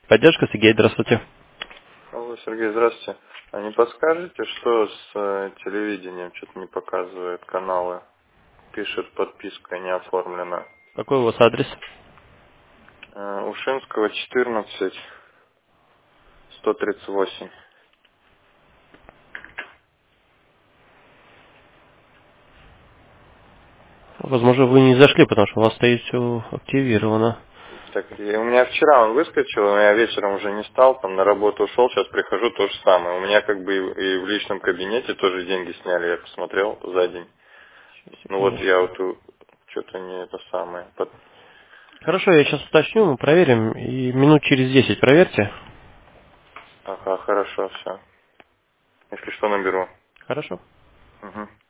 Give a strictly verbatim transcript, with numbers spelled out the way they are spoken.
Поддержка, Сергей, здравствуйте. Алло, Сергей, здравствуйте. А не подскажете, что с э, телевидением что-то не показывает каналы? Пишет, подписка не оформлена. Какой у вас адрес? Э, Ушинского, четырнадцать, сто тридцать восемь. Возможно, вы не зашли, потому что у вас стоит все активировано. Так, и у меня вчера он выскочил, но я вечером уже не стал, там на работу ушел, сейчас прихожу, то же самое. У меня как бы и, и в личном кабинете тоже деньги сняли, я посмотрел за день. Ну вот я Секундочку. вот что-то не это самое. Под- Хорошо, я сейчас уточню, мы проверим, и минут через десять проверьте. Ага, хорошо, все. Если что, наберу. Хорошо. Угу.